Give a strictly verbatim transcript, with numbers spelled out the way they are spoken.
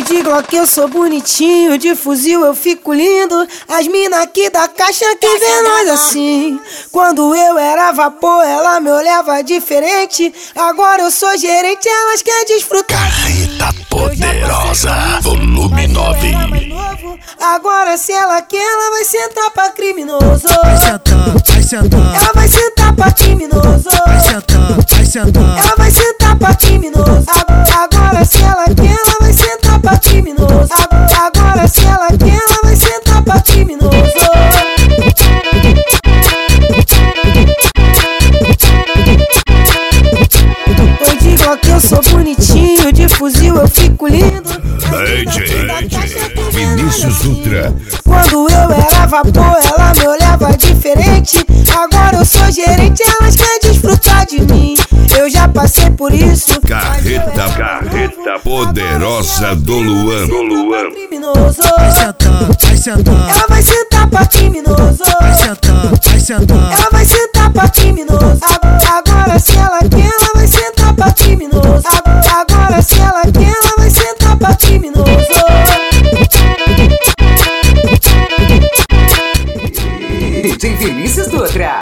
De Glock eu sou bonitinho, de fuzil eu fico lindo. As mina aqui da caixa que vê nós assim. Quando eu era vapor, ela me olhava diferente. Agora eu sou gerente, elas querem desfrutar. Carreta Poderosa, volume nove. Agora se ela quer, ela vai sentar pra criminoso. Vai sentar, vai sentar. Ela vai sentar pra criminoso. Vai sentar, vai sentar. Ela vai sentar pra criminoso. Agora se ela quer, ela vai sentar pra criminoso. Agora se ela quer, ela vai sentar pra criminoso. Eu digo que eu sou bonitinho, de fuzil eu fico lindo. D J Vinícius Dutra. Quando eu era vapor, ela me olhava diferente. Agora eu sou gerente, elas querem desfrutar de mim. Eu já passei por isso. Carreta, carreta poderosa do Luan. Do Luan. Vai sentar, vai sentar. Ela vai sentar pra criminoso. Vai sentar, vai sentar. Ela vai sentar pra criminoso. Agora se ela quer, ela vai sentar pra criminoso. Agora se ela quer, ela vai sentar pra criminoso. D J Vinícius Dutra.